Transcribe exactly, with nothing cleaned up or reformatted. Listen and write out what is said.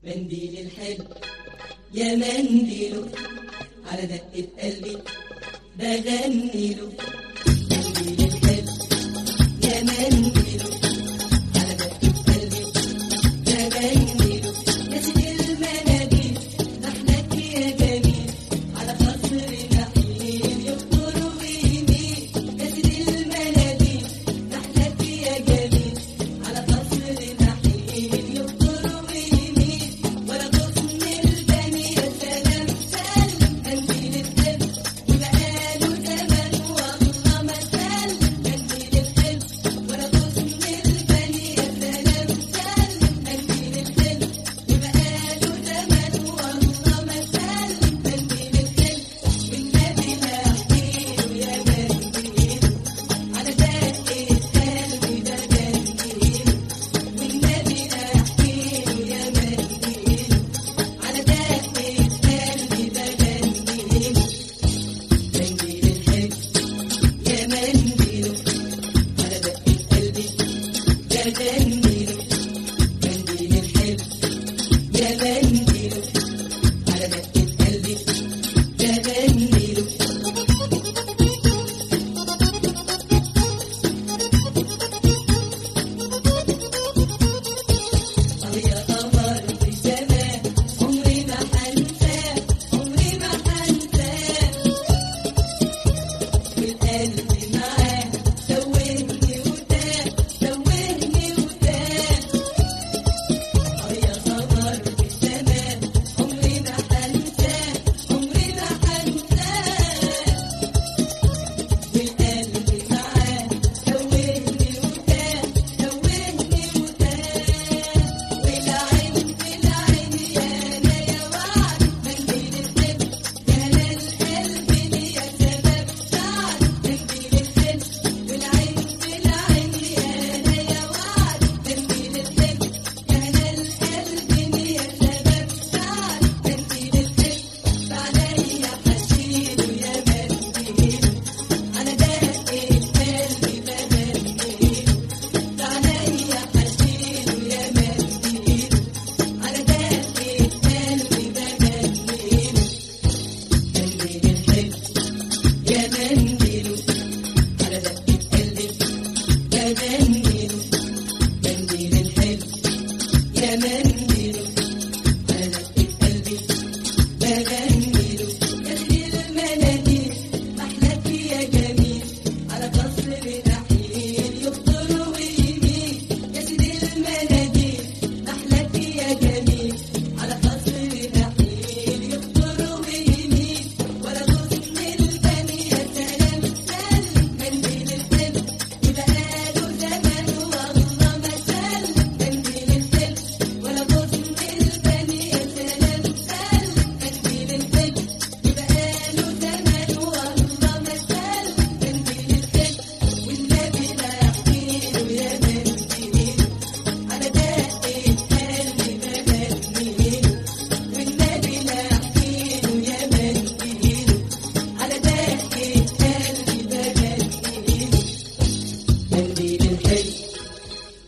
منديل الحلو يا منديله على دقة قلبي بغني له. منديل الحلو يا منديله على دقة قلبي بغني له. يا سيدي المناديل نحلك يا جميل على خصر نحيل يخطر ويميل. يا سيدي المناديل نحلك يا جميل على خصر نحيل يخطر ويميل. ولا غصن البني يا سلام سلم منديل الحلو وبقاله زمن والله ما سلم منديل الحلو. ولا غصن البني يا سلام سلم منديل الحلو وبقاله زمن والله ما سلم منديل الحلو. والنبي ما احكيله يا منديل على دقة قلبي بغنيله. والنبي احكيله يا منديل على دقة قلبي بغنيله. منديل الحلو يا منديله على دقة قلبي بغنيله. منديل الحلو يا منديله